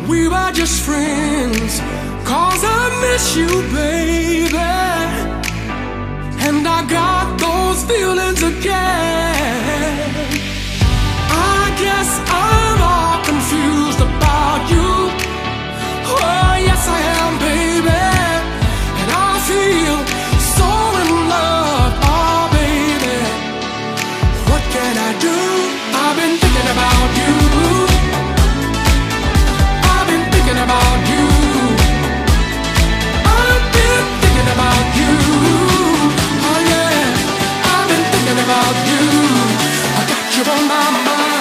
We were just friends, 'cause I miss you, baby. And I got those feelings again. I guess I'm all confused about you. Oh, yes I am, baby. And I feel so in love, oh, baby. What can I do? I've been thinking about you. I've been thinking about you. I've been thinking about you. Oh yeah, I've been thinking about you. I got you on my mind.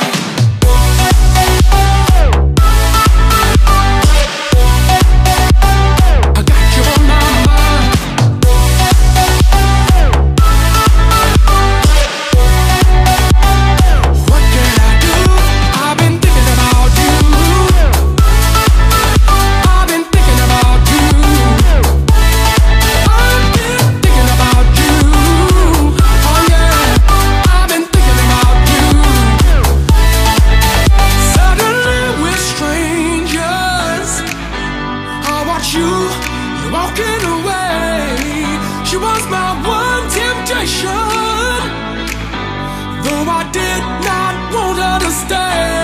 You're walking away. She was my one temptation, though I did not want her to stay.